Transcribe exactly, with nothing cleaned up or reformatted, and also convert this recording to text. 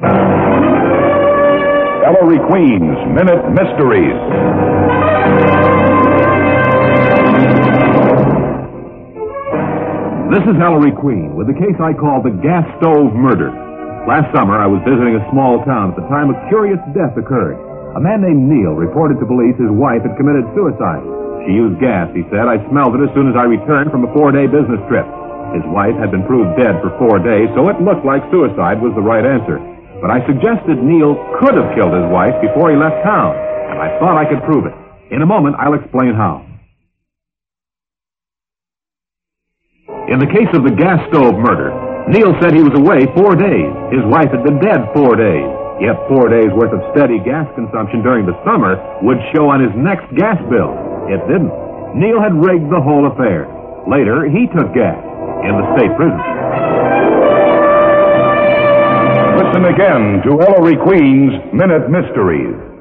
Ellery Queen's Minute Mysteries. This is Ellery Queen with the case I call the gas stove murder. Last summer, I was visiting a small town at the time a curious death occurred. A man named Neil reported to police his wife had committed suicide. She used gas, he said. I smelled it as soon as I returned from a four-day business trip. His wife had been proved dead for four days, so it looked like suicide was the right answer. But I suggested Neil could have killed his wife before he left town, and I thought I could prove it. In a moment, I'll explain how. In the case of the gas stove murder, Neil said he was away four days. His wife had been dead four days. Yet four days' worth of steady gas consumption during the summer would show on his next gas bill. It didn't. Neil had rigged the whole affair. Later, he took gas in the state prison. Listen again to Ellery Queen's Minute Mysteries.